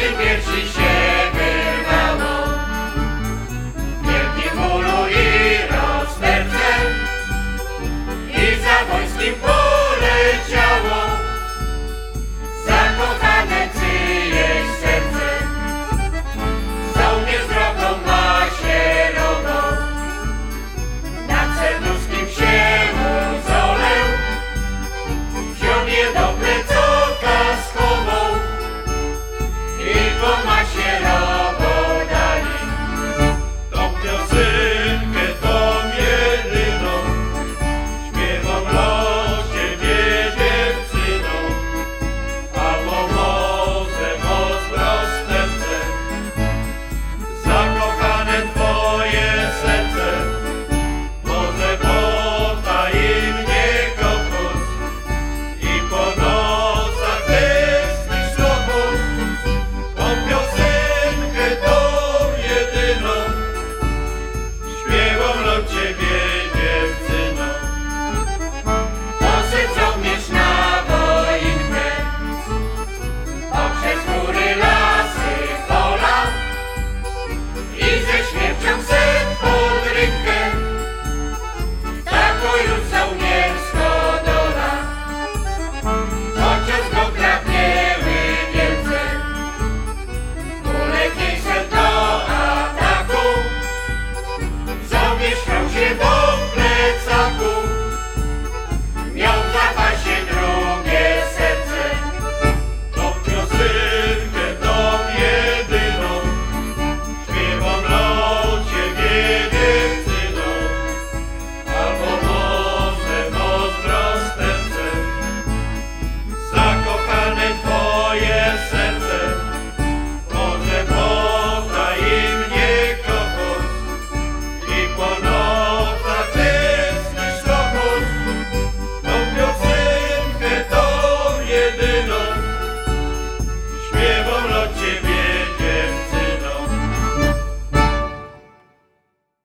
tym piersi się wyrwało. W wielkim bólu i rozterce i za wojskiem poleciało zakochane czyjeś serce. Żołnierz drogą masierową nad serduszkiem się uzoleł, wziął je do plecoka schował i po masierową